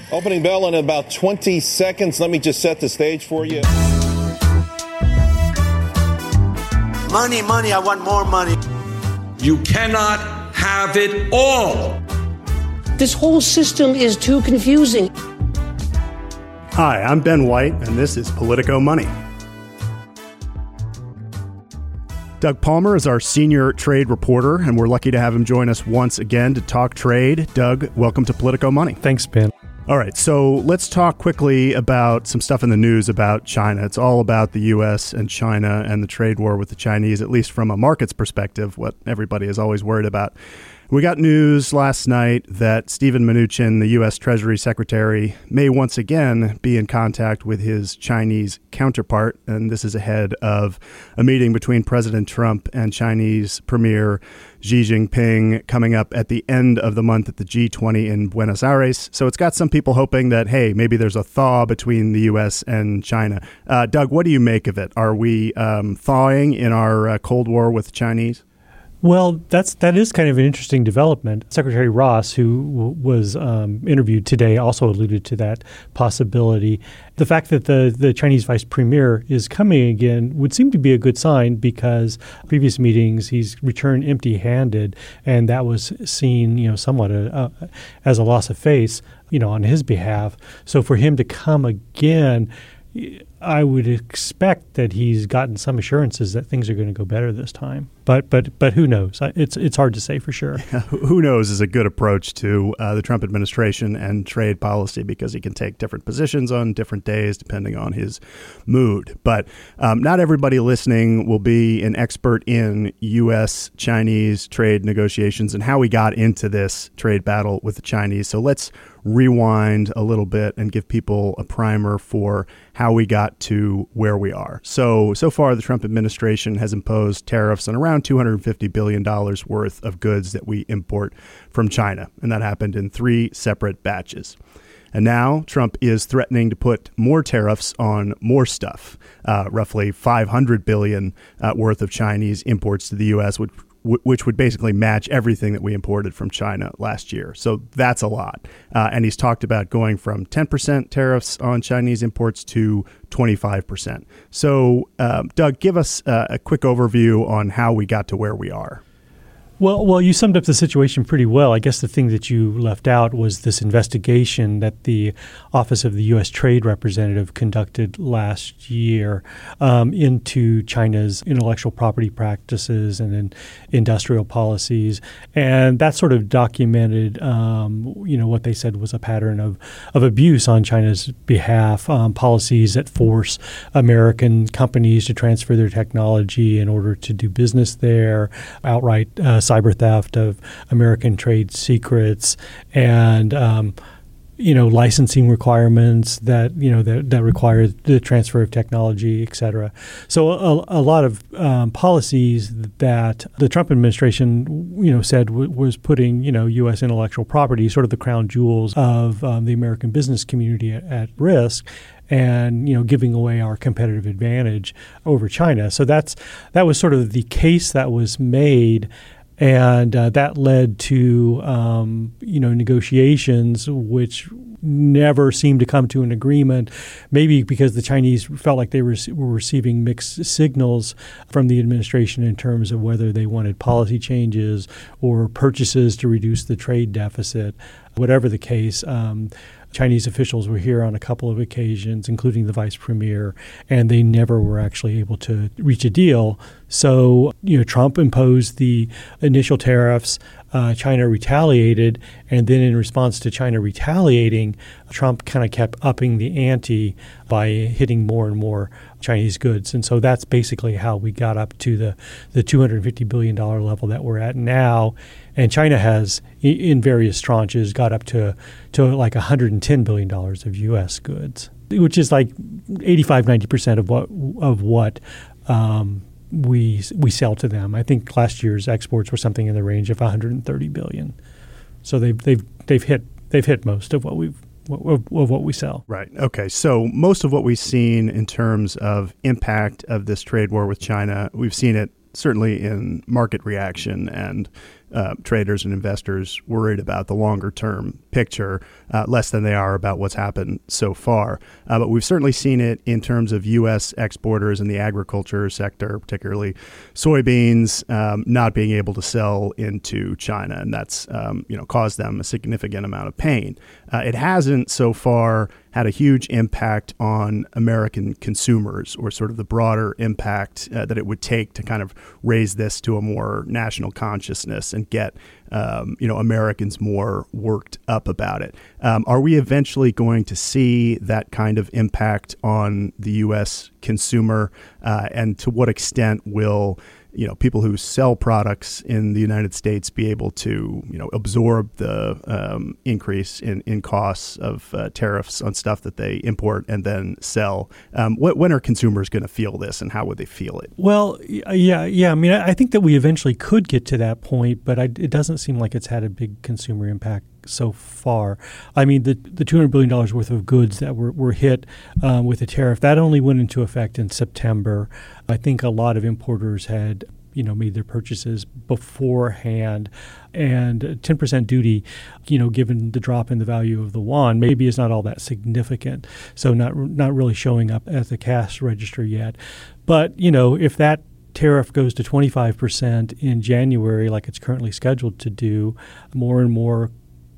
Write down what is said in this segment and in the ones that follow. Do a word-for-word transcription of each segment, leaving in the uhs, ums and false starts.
Opening bell in about twenty seconds. Let me just set the stage for you. Money, money, I want more money. You cannot have it all. This whole system is too confusing. Hi, I'm Ben White, and this is Politico Money. Doug Palmer is our senior trade reporter, and we're lucky to have him join us once again to talk trade. Doug, welcome to Politico Money. Thanks, Ben. All right, so let's talk quickly about some stuff in the news about China. It's all about the U S and China and the trade war with the Chinese, at least from a market's perspective, what everybody is always worried about. We got news last night that Steven Mnuchin, the U S Treasury Secretary, may once again be in contact with his Chinese counterpart, and this is ahead of a meeting between President Trump and Chinese Premier Xi Jinping coming up at the end of the month at the G twenty in Buenos Aires. So it's got some people hoping that, hey, maybe there's a thaw between the U S and China. Uh, Doug, what do you make of it? Are we um, thawing in our uh, Cold War with the Chinese? Well, that's that is kind of an interesting development. Secretary Ross, who w- was um, interviewed today, also alluded to that possibility. The fact that the, the Chinese vice premier is coming again would seem to be a good sign because previous meetings he's returned empty-handed, and that was seen, you know, somewhat a, a, as a loss of face, you know, on his behalf. So for him to come again, I would expect that he's gotten some assurances that things are going to go better this time. But but but who knows? It's it's hard to say for sure. Yeah, who knows is a good approach to uh, the Trump administration and trade policy because he can take different positions on different days depending on his mood. But um, not everybody listening will be an expert in U S Chinese trade negotiations and how we got into this trade battle with the Chinese. So let's rewind a little bit and give people a primer for how we got to where we are. So, so far, the Trump administration has imposed tariffs on around two hundred fifty billion dollars worth of goods that we import from China. And that happened in three separate batches. And now Trump is threatening to put more tariffs on more stuff, uh, roughly five hundred billion dollars uh, worth of Chinese imports to the U S, which which would basically match everything that we imported from China last year. So that's a lot. Uh, and he's talked about going from ten percent tariffs on Chinese imports to twenty-five percent. So, um, Doug, give us uh, a quick overview on how we got to where we are. Well, well, you summed up the situation pretty well. I guess the thing that you left out was this investigation that the Office of the U S Trade Representative conducted last year um, into China's intellectual property practices and in industrial policies, and that sort of documented, um, you know, what they said was a pattern of of abuse on China's behalf, um, policies that force American companies to transfer their technology in order to do business there, outright uh, cyber theft of American trade secrets, and um, you know, licensing requirements that you know that, that require the transfer of technology, et cetera. So a, a lot of um, policies that the Trump administration, you know, said w- was putting you know U S intellectual property, sort of the crown jewels of um, the American business community, at, at risk. And you know, giving away our competitive advantage over China. So that's that was sort of the case that was made, and uh, that led to um, you know negotiations which never seemed to come to an agreement. Maybe because the Chinese felt like they were, were receiving mixed signals from the administration in terms of whether they wanted policy changes or purchases to reduce the trade deficit. Whatever the case. Um, Chinese officials were here on a couple of occasions, including the vice premier, and they never were actually able to reach a deal. So, you know, Trump imposed the initial tariffs. Uh, China retaliated, and then in response to China retaliating, Trump kind of kept upping the ante by hitting more and more Chinese goods. And so that's basically how we got up to the, the two hundred fifty billion dollars level that we're at now. And China has, in various tranches, got up to, to like one hundred ten billion dollars of U S goods, which is like eighty-five, ninety percent of what of what um, we we sell to them. I think last year's exports were something in the range of one hundred thirty billion dollars. So they've they've they've hit they've hit most of what we've of, of what we sell. Right. Okay. So most of what we've seen in terms of impact of this trade war with China, we've seen it certainly in market reaction and uh, traders and investors worried about the longer term picture, uh, less than they are about what's happened so far. Uh, but we've certainly seen it in terms of U S exporters in the agriculture sector, particularly soybeans, um, not being able to sell into China, and that's um, you know caused them a significant amount of pain. Uh, it hasn't so far had a huge impact on American consumers, or sort of the broader impact uh, that it would take to kind of raise this to a more national consciousness and get um, you know Americans more worked up about it. Um, are we eventually going to see that kind of impact on the U S consumer, uh, and to what extent will you know, people who sell products in the United States be able to, you know, absorb the um, increase in, in costs of uh, tariffs on stuff that they import and then sell? Um, wh- when are consumers going to feel this, and how would they feel it? Well, yeah, yeah. I mean, I think that we eventually could get to that point, but I, it doesn't seem like it's had a big consumer impact so far. I mean, the the two hundred billion dollars worth of goods that were, were hit um, with the tariff, that only went into effect in September. I think a lot of importers had, you know, made their purchases beforehand, and ten percent duty, you know, given the drop in the value of the yuan, maybe is not all that significant. So not not really showing up at the cash register yet. But, you know, if that tariff goes to twenty-five percent in January, like it's currently scheduled to do, more and more,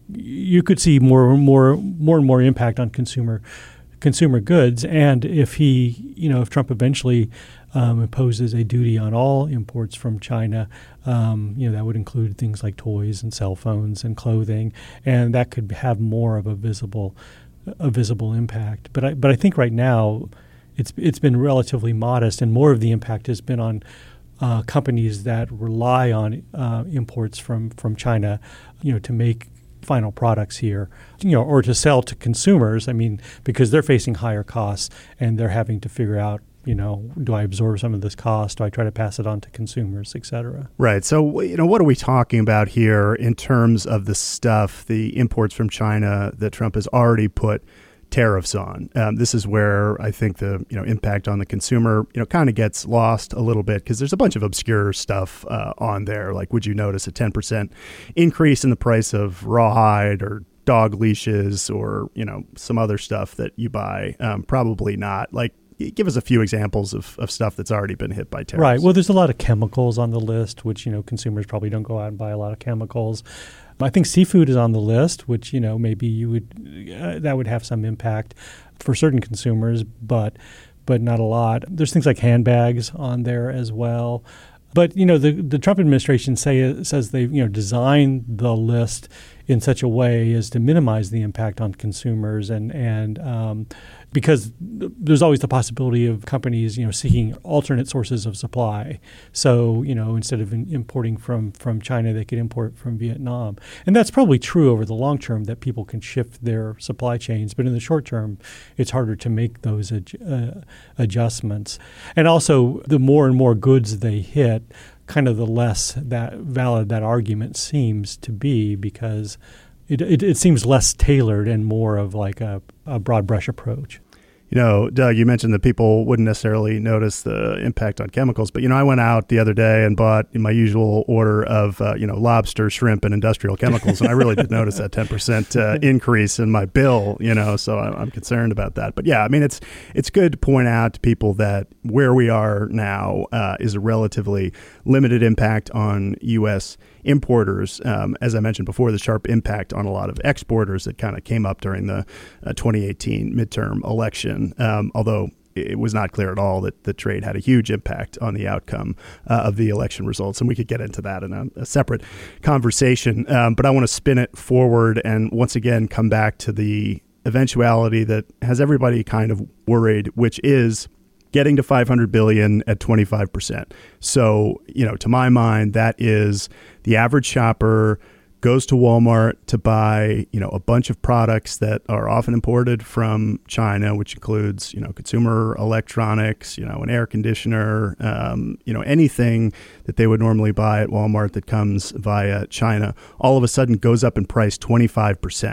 you could see more and more, more and more impact on consumer consumer goods. And if he, you know, if Trump eventually um, imposes a duty on all imports from China, um, you know, that would include things like toys and cell phones and clothing, and that could have more of a visible, a visible impact. But I, but I think right now, it's it's been relatively modest, and more of the impact has been on uh, companies that rely on uh, imports from from China, you know, to make final products here, you know, or to sell to consumers. I mean, because they're facing higher costs and they're having to figure out, you know, do I absorb some of this cost? Do I try to pass it on to consumers, et cetera? Right. So, you know, what are we talking about here in terms of the stuff, the imports from China that Trump has already put tariffs on? Um, this is where I think the you know impact on the consumer you know kind of gets lost a little bit, because there's a bunch of obscure stuff uh, on there. Like, would you notice a ten percent increase in the price of rawhide or dog leashes, or you know some other stuff that you buy? Um, probably not. Like, give us a few examples of, of stuff that's already been hit by tariffs. Right. Well, there's a lot of chemicals on the list, which, you know, consumers probably don't go out and buy a lot of chemicals. I think seafood is on the list, which, you know, maybe you would uh, that would have some impact for certain consumers, but but not a lot. There's things like handbags on there as well. But, you know, the the Trump administration say says they've, you know, designed the list in such a way as to minimize the impact on consumers, and and um, because there's always the possibility of companies, you know, seeking alternate sources of supply. So, you know, instead of in importing from, from China, they could import from Vietnam. And that's probably true over the long term, that people can shift their supply chains. But in the short term, it's harder to make those ad- uh, adjustments. And also, the more and more goods they hit, kind of the less that valid that argument seems to be, because it, it, it seems less tailored and more of like a, a broad brush approach. You know, Doug, you mentioned that people wouldn't necessarily notice the impact on chemicals, but, you know, I went out the other day and bought my usual order of, uh, you know, lobster, shrimp, and industrial chemicals, and I really did notice that ten percent uh, increase in my bill, you know, so I'm concerned about that. But, yeah, I mean, it's it's good to point out to people that where we are now uh, is a relatively limited impact on U S importers. Um, as I mentioned before, the sharp impact on a lot of exporters that kind of came up during the uh, twenty eighteen midterm election, um, although it was not clear at all that the trade had a huge impact on the outcome uh, of the election results. And we could get into that in a, a separate conversation. Um, but I want to spin it forward and once again come back to the eventuality that has everybody kind of worried, which is getting to five hundred billion dollars at twenty-five percent. So, you know, to my mind, that is the average shopper goes to Walmart to buy, you know, a bunch of products that are often imported from China, which includes, you know, consumer electronics, you know, an air conditioner, um, you know, anything that they would normally buy at Walmart that comes via China, all of a sudden goes up in price twenty-five percent.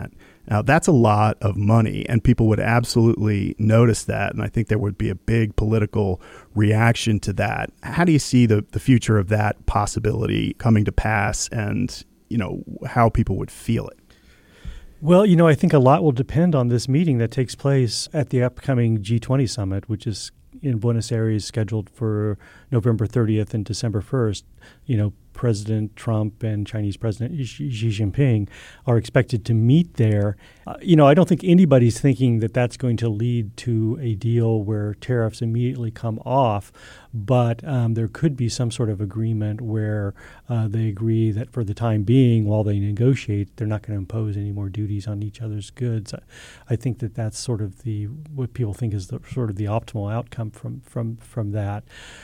Now, that's a lot of money, and people would absolutely notice that, and I think there would be a big political reaction to that. How do you see the, the future of that possibility coming to pass, and, you know, how people would feel it? Well, you know, I think a lot will depend on this meeting that takes place at the upcoming G twenty summit, which is in Buenos Aires, scheduled for November thirtieth and December first. You know, President Trump and Chinese President Xi Jinping are expected to meet there. Uh, you know, I don't think anybody's thinking that that's going to lead to a deal where tariffs immediately come off, but um, there could be some sort of agreement where uh, they agree that for the time being, while they negotiate, they're not going to impose any more duties on each other's goods. I, I think that that's sort of the what people think is the sort of the optimal outcome from from from that.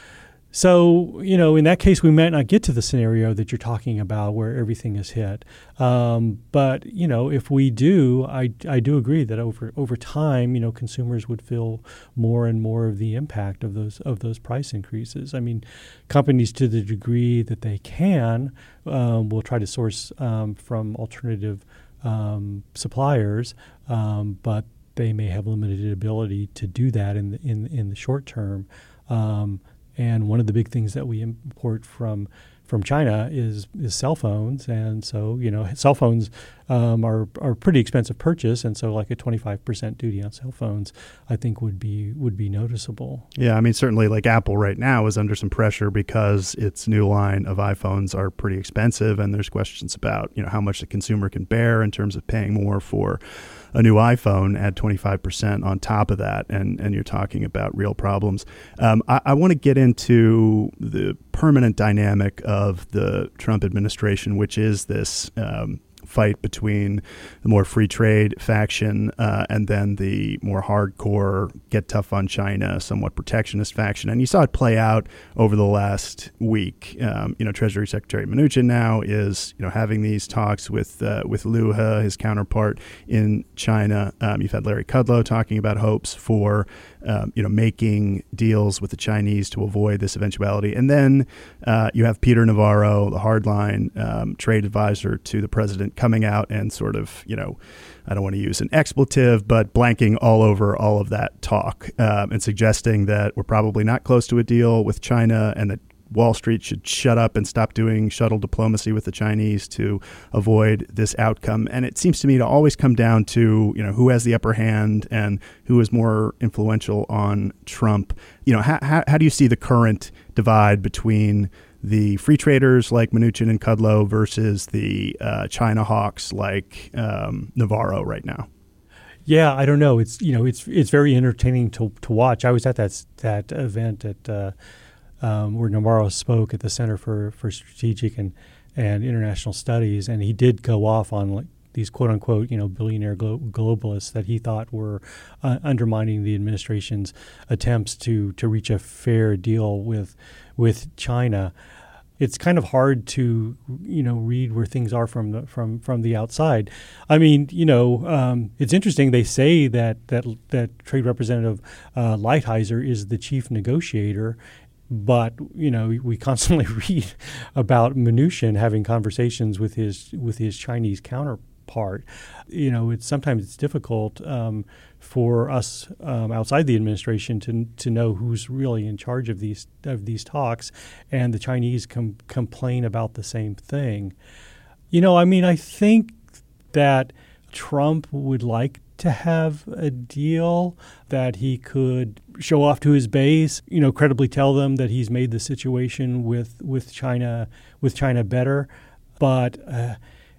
So, you know, in that case, we might not get to the scenario that you're talking about where everything is hit. Um, but, you know, if we do, I, I do agree that over over time, you know, consumers would feel more and more of the impact of those of those price increases. I mean, companies, to the degree that they can, um, will try to source um, from alternative um, suppliers, um, but they may have limited ability to do that in the, in in the short term. Um, And one of the big things that we import from from China is is cell phones, and so you know cell phones um, are are a pretty expensive purchase, and so like a twenty-five percent duty on cell phones, I think would be would be noticeable. Yeah, I mean certainly like Apple right now is under some pressure because its new line of iPhones are pretty expensive, and there's questions about you know how much the consumer can bear in terms of paying more for a new iPhone. Add twenty-five percent on top of that, and, and you're talking about real problems. Um, I, I want to get into the permanent dynamic of the Trump administration, which is this um, fight between the more free trade faction uh, and then the more hardcore, get tough on China, somewhat protectionist faction. And you saw it play out over the last week. Um, you know, Treasury Secretary Mnuchin now is, you know, having these talks with uh, with Liu He, his counterpart in China. Um, you've had Larry Kudlow talking about hopes for, um, you know, making deals with the Chinese to avoid this eventuality. And then uh, you have Peter Navarro, the hardline um, trade advisor to the president, coming out and sort of, you know, I don't want to use an expletive, but blanking all over all of that talk um, and suggesting that we're probably not close to a deal with China and that Wall Street should shut up and stop doing shuttle diplomacy with the Chinese to avoid this outcome. And it seems to me to always come down to, you know, who has the upper hand and who is more influential on Trump. You know, how, how, how do you see the current divide between the free traders like Mnuchin and Kudlow versus the uh, China hawks like um, Navarro right now? Yeah, I don't know. It's you know it's it's very entertaining to to watch. I was at that that event at uh, um, where Navarro spoke at the Center for, for Strategic and, and International Studies, and he did go off on like these quote unquote you know billionaire glo- globalists that he thought were uh, undermining the administration's attempts to to reach a fair deal with with China. It's kind of hard to, you know, read where things are from the from, from the outside. I mean, you know, um, it's interesting. They say that that that Trade Representative uh, Lighthizer is the chief negotiator, but you know, we constantly read about Mnuchin having conversations with his with his Chinese counterpart. You know, it's sometimes it's difficult um, for us um, outside the administration to to know who's really in charge of these of these talks, and the Chinese com- complain about the same thing. You know, I mean, I think that Trump would like to have a deal that he could show off to his base, you know, credibly tell them that he's made the situation with with China with China better, but uh,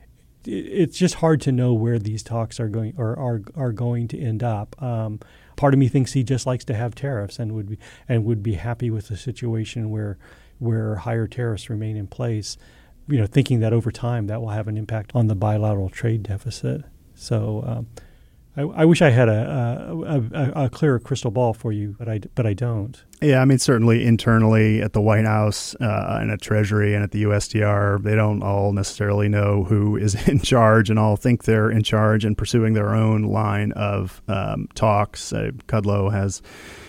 it's just hard to know where these talks are going or are are going to end up. Um, part of me thinks he just likes to have tariffs and would be and would be happy with a situation where where higher tariffs remain in place. You know, thinking that over time that will have an impact on the bilateral trade deficit. So um, I, I wish I had a, a, a, a clearer crystal ball for you, but I but I don't. Yeah, I mean, certainly internally at the White House uh, and at Treasury and at the U S T R, they don't all necessarily know who is in charge and all think they're in charge and pursuing their own line of um, talks. Uh, Kudlow has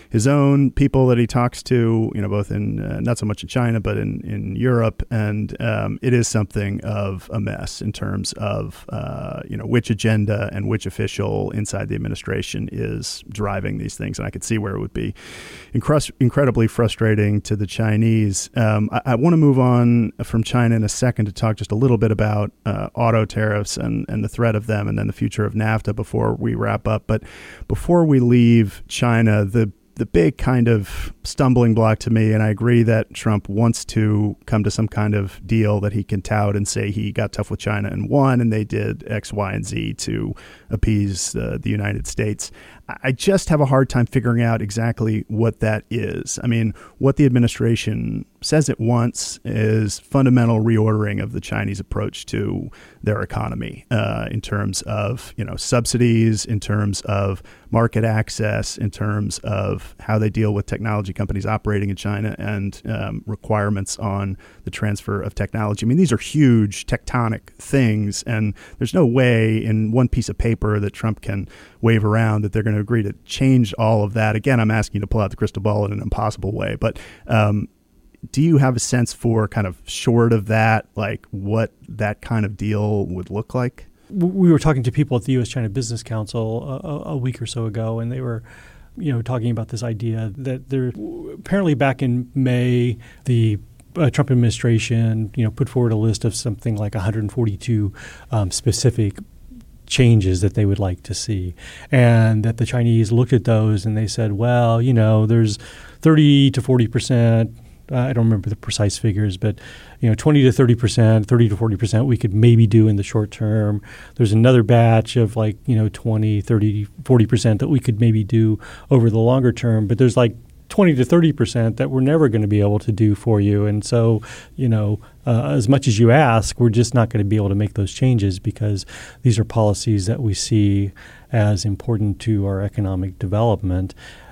his own people that he talks to, you know, both in uh, not so much in China, but in, in Europe. And um, it is something of a mess in terms of, uh, you know, which agenda and which official inside the administration is driving these things. And I could see where it would be incre- incredibly frustrating to the Chinese. Um, I, I want to move on from China in a second to talk just a little bit about uh, auto tariffs and, and the threat of them, and then the future of NAFTA before we wrap up. But before we leave China, the the big kind of stumbling block to me, and I agree that Trump wants to come to some kind of deal that he can tout and say he got tough with China and won, and they did X, Y, and Z to appease uh, the United States. I just have a hard time figuring out exactly what that is. I mean, what the administration says it wants is fundamental reordering of the Chinese approach to their economy uh, in terms of, you know, subsidies, in terms of market access, in terms of how they deal with technology companies operating in China, and um, requirements on the transfer of technology. I mean, these are huge tectonic things, and there's no way in one piece of paper that Trump can wave around that they're going to agree to change all of that. Again, I'm asking you to pull out the crystal ball in an impossible way, but um, do you have a sense for kind of short of that, like what that kind of deal would look like? We were talking to people at the U S China Business Council a, a week or so ago, and they were, you know, talking about this idea that there apparently back in May, the uh, Trump administration, you know, put forward a list of something like one hundred forty-two um, specific changes that they would like to see, and that the Chinese looked at those and they said, well, you know, there's thirty to forty percent. Uh, I don't remember the precise figures, but, you know, twenty to thirty percent, thirty to forty percent we could maybe do in the short term. There's another batch of like, you know, twenty, thirty, forty percent that we could maybe do over the longer term. But there's like twenty to thirty percent that we're never going to be able to do for you. And so, you know, uh, as much as you ask, we're just not going to be able to make those changes because these are policies that we see as important to our economic development.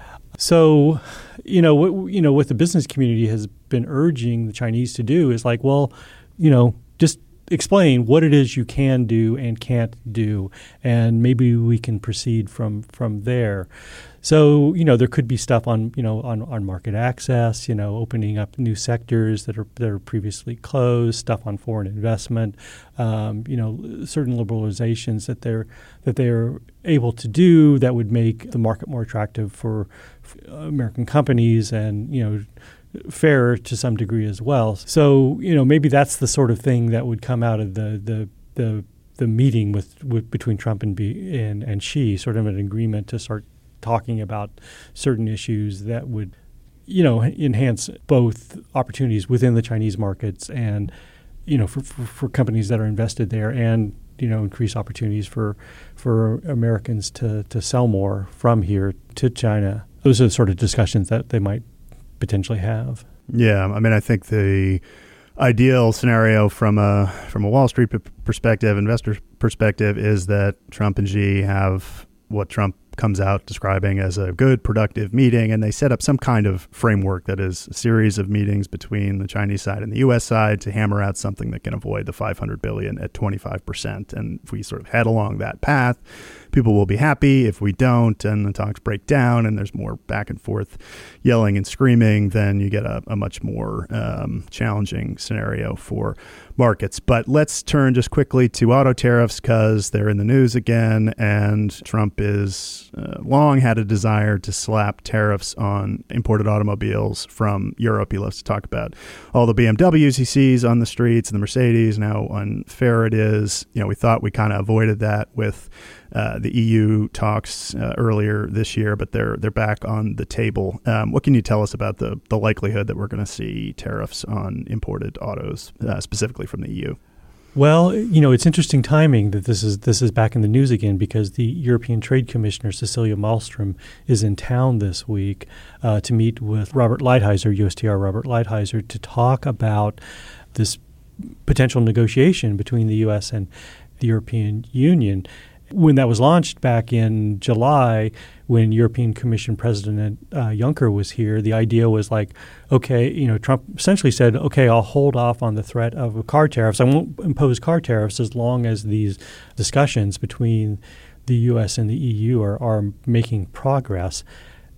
So, you know, what, you know, what the business community has been urging the Chinese to do is like, well, you know, just explain what it is you can do and can't do, and maybe we can proceed from from there. So, you know, there could be stuff on, you know, on, on market access, you know, opening up new sectors that are that are previously closed, stuff on foreign investment, um, you know, certain liberalizations that they're that they're able to do that would make the market more attractive for, for American companies and, you know, fairer to some degree as well. So, you know, maybe that's the sort of thing that would come out of the the the, the meeting with, with between Trump and, B, and and Xi, sort of an agreement to start talking about certain issues that would, you know, enhance both opportunities within the Chinese markets and, you know, for, for, for companies that are invested there, and, you know, increase opportunities for for Americans to, to sell more from here to China. Those are the sort of discussions that they might potentially have. Yeah, I mean, I think the ideal scenario from a from a Wall Street p- perspective, investor perspective, is that Trump and Xi have what Trump comes out describing as a good, productive meeting, and they set up some kind of framework that is a series of meetings between the Chinese side and the U S side to hammer out something that can avoid the five hundred billion dollars at twenty-five percent. And if we sort of head along that path, people will be happy. If we don't, and the talks break down and there's more back and forth yelling and screaming, then you get a, a much more um, challenging scenario for markets. But let's turn just quickly to auto tariffs because they're in the news again, and Trump is uh, long had a desire to slap tariffs on imported automobiles from Europe. He loves to talk about all the B M Ws he sees on the streets and the Mercedes, and how unfair it is. You know, we thought we kind of avoided that with uh, the E U talks uh, earlier this year, but they're they're back on the table. Um, what can you tell us about the, the likelihood that we're going to see tariffs on imported autos, uh, specifically from the E U? Well, you know, it's interesting timing that this is this is back in the news again, because the European Trade Commissioner, Cecilia Malmström, is in town this week uh, to meet with Robert Lighthizer, U S T R Robert Lighthizer, to talk about this potential negotiation between the U S and the European Union. When that was launched back in July, when European Commission President uh, Juncker was here, the idea was like, okay, you know, Trump essentially said, okay, I'll hold off on the threat of car tariffs. I won't impose car tariffs as long as these discussions between the U S and the E U are, are making progress.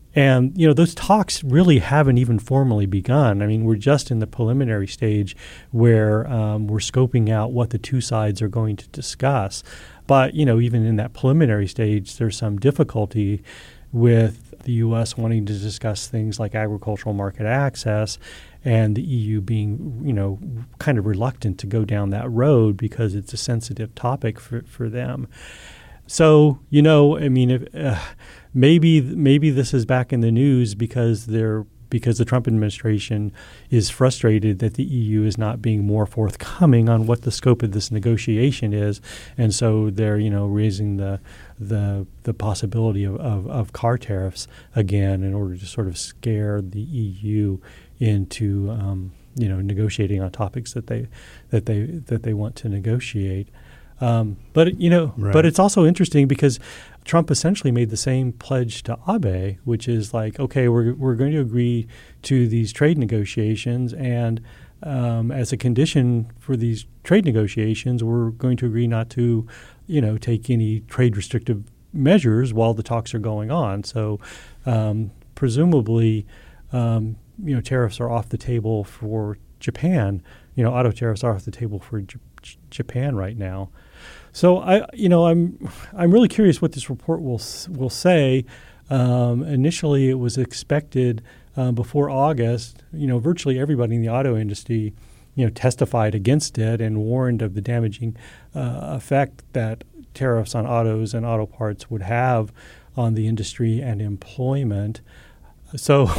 And, you know, those talks really haven't even formally begun. I mean, we're just in the preliminary stage where um, we're scoping out what the two sides are going to discuss. But, you know, even in that preliminary stage, there's some difficulty with the U S wanting to discuss things like agricultural market access and the E U being, you know, kind of reluctant to go down that road because it's a sensitive topic for, for them. So, you know, I mean, if, uh, maybe maybe this is back in the news because they're because the Trump administration is frustrated that the E U is not being more forthcoming on what the scope of this negotiation is, and so they're, you know, raising the the the possibility of, of, of car tariffs again in order to sort of scare the E U into um, you know negotiating on topics that they that they that they want to negotiate. Um, but, you know, right. but it's also interesting because Trump essentially made the same pledge to Abe, which is like, okay, we're we're going to agree to these trade negotiations, and um, as a condition for these trade negotiations, we're going to agree not to, you know, take any trade restrictive measures while the talks are going on. So um, presumably, um, you know, tariffs are off the table for Japan. You know, auto tariffs are off the table for J- J- Japan right now. So I, you know, I'm I'm really curious what this report will will say. Um, initially, it was expected um, before August. You know, virtually everybody in the auto industry, you know, testified against it and warned of the damaging uh, effect that tariffs on autos and auto parts would have on the industry and employment. So,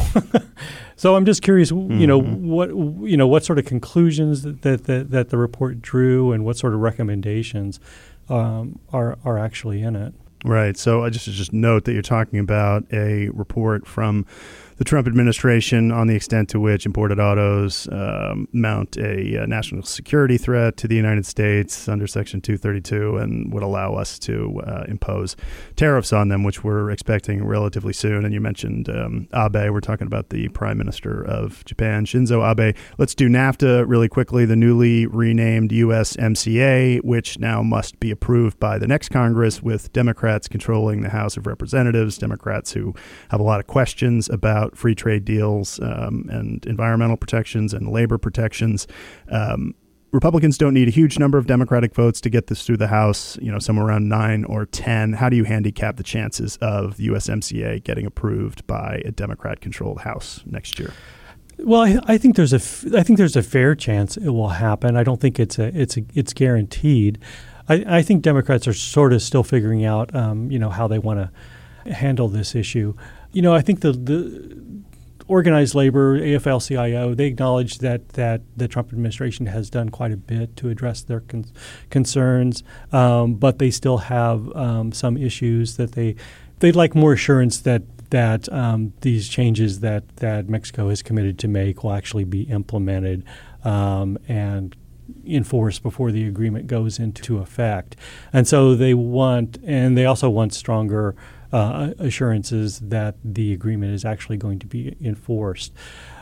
so I'm just curious, you know, mm-hmm. what you know, what sort of conclusions that that, that, that the report drew, and what sort of recommendations um, are are actually in it. Right. So I just just note that you're talking about a report from the Trump administration on the extent to which imported autos um, mount a, a national security threat to the United States under Section two thirty-two and would allow us to uh, impose tariffs on them, which we're expecting relatively soon. And you mentioned um, Abe. We're talking about the Prime Minister of Japan, Shinzo Abe. Let's do NAFTA really quickly, the newly renamed U S M C A, which now must be approved by the next Congress, with Democrats controlling the House of Representatives, Democrats who have a lot of questions about free trade deals um, and environmental protections and labor protections. Um, Republicans don't need a huge number of Democratic votes to get this through the House, you know, somewhere around nine or ten. How do you handicap the chances of the U S M C A getting approved by a Democrat-controlled House next year? Well, I, I think there's a f- I think there's a fair chance it will happen. I don't think it's a it's a, it's guaranteed. I, I think Democrats are sort of still figuring out, um, you know, how they want to handle this issue. You know, I think the the organized labor, A F L C I O, they acknowledge that that the Trump administration has done quite a bit to address their con- concerns, um, but they still have um, some issues that they they'd like more assurance that that um, these changes that that Mexico has committed to make will actually be implemented um, and enforced before the agreement goes into effect. And so they want, and they also want stronger uh, assurances that the agreement is actually going to be enforced.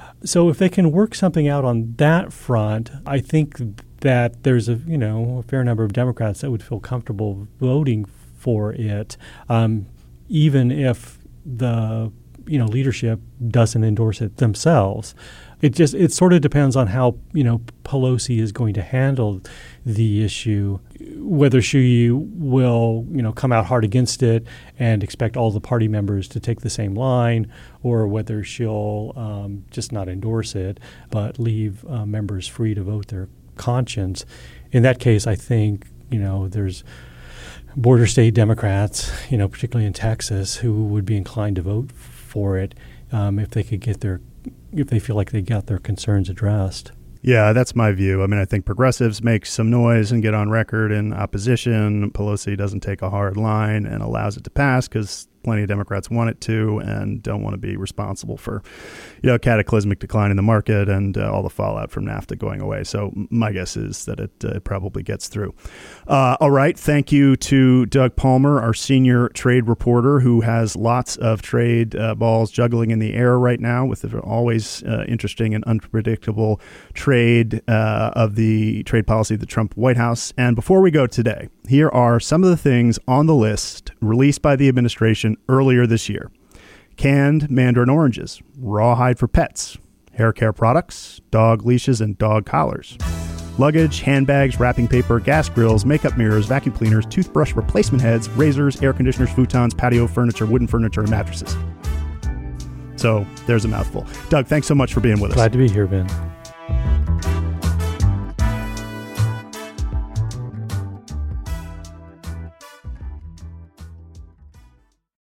So if they can work something out on that front, I think that there's a you know a fair number of Democrats that would feel comfortable voting for it, um, even if the you know leadership doesn't endorse it themselves. It just it sort of depends on how you know Pelosi is going to handle the issue, whether she will you know come out hard against it and expect all the party members to take the same line, or whether she'll um, just not endorse it but leave uh, members free to vote their conscience. In that case, I think you know there's border state Democrats, you know particularly in Texas, who would be inclined to vote for it um, if they could get their if they feel like they got their concerns addressed. Yeah, that's my view. I mean, I think progressives make some noise and get on record in opposition. Pelosi doesn't take a hard line and allows it to pass because plenty of Democrats want it to and don't want to be responsible for, you know, cataclysmic decline in the market and uh, all the fallout from NAFTA going away. So my guess is that it, uh, it probably gets through. Uh, all right. Thank you to Doug Palmer, our senior trade reporter, who has lots of trade uh, balls juggling in the air right now with the always uh, interesting and unpredictable trade uh, of the trade policy of the Trump White House. And before we go today, here are some of the things on the list released by the administration earlier this year. canned mandarin oranges, rawhide for pets, hair care products, dog leashes and dog collars, luggage, handbags, wrapping paper, gas grills, makeup mirrors, vacuum cleaners, toothbrush replacement heads, razors, air conditioners, futons, patio furniture, wooden furniture, and mattresses. So there's a mouthful. Doug, thanks so much for being with us. Glad to be here, Ben.